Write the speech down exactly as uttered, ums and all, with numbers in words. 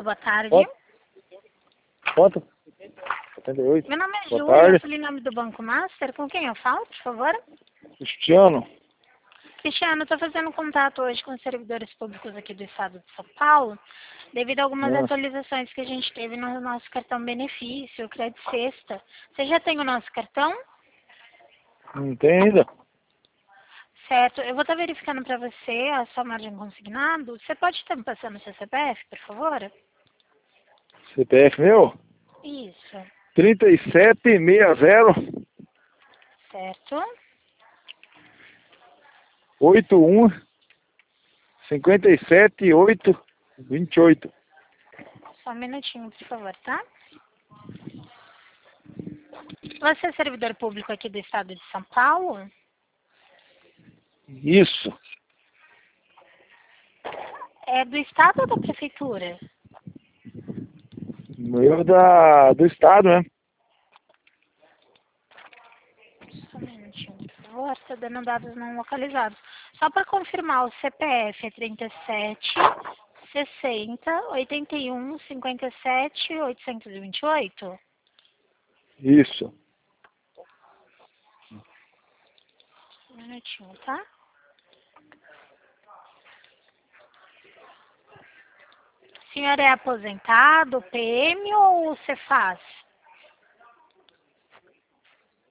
Alô, boa tarde. Quanto? Quanto? setenta e oito. Meu nome é Boa Júlia, tarde. sou em nome do Banco Master. Com quem eu falo, por favor? Cristiano. Cristiano, estou fazendo contato hoje com os servidores públicos aqui do estado de São Paulo, devido a algumas Ah. atualizações que a gente teve no nosso cartão benefício, o Crédito Sexta. Você já tem o nosso cartão? Não tem ainda? Certo. Eu vou estar verificando para você a sua margem consignado. Você pode estar me passando o seu C P F, por favor? C P F meu? Isso. trinta e sete sessenta Certo. oitenta e um cinquenta e sete oito vinte e oito. Só um minutinho, por favor, tá? Você é servidor público aqui do estado de São Paulo? Isso. É do estado ou da prefeitura? Meu da, do estado, né? Só um minutinho, por favor. Está dando dados não localizados. Só para confirmar, o C P F é trinta e sete, sessenta, oitenta e um, cinquenta e sete, oitocentos e vinte e oito? Isso. Um minutinho, tá? O senhor é aposentado, P M ou Cefaz?